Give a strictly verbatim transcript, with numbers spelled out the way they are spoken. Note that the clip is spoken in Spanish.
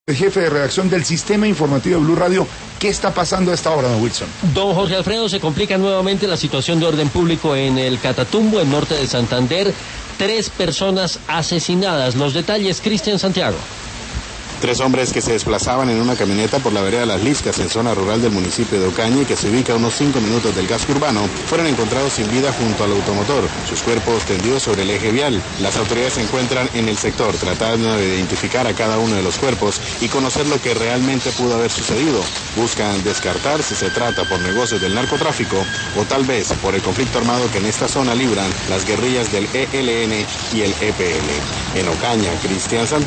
El jefe de redacción del Sistema Informativo de Blue Radio. ¿Qué está pasando a esta hora, don Wilson? Don Jorge Alfredo, se complica nuevamente la situación de orden público en el Catatumbo, en norte de Santander. Tres personas asesinadas. Los detalles, Cristian Santiago. Tres hombres que se desplazaban en una camioneta por la vereda Las Liscas, en zona rural del municipio de Ocaña y que se ubica a unos cinco minutos del casco urbano, fueron encontrados sin vida junto al automotor, sus cuerpos tendidos sobre el eje vial. Las autoridades se encuentran en el sector tratando de identificar a cada uno de los cuerpos y conocer lo que realmente pudo haber sucedido. Buscan descartar si se trata por negocios del narcotráfico o tal vez por el conflicto armado que en esta zona libran las guerrillas del E L N y el E P L. En Ocaña, Cristian Santiago.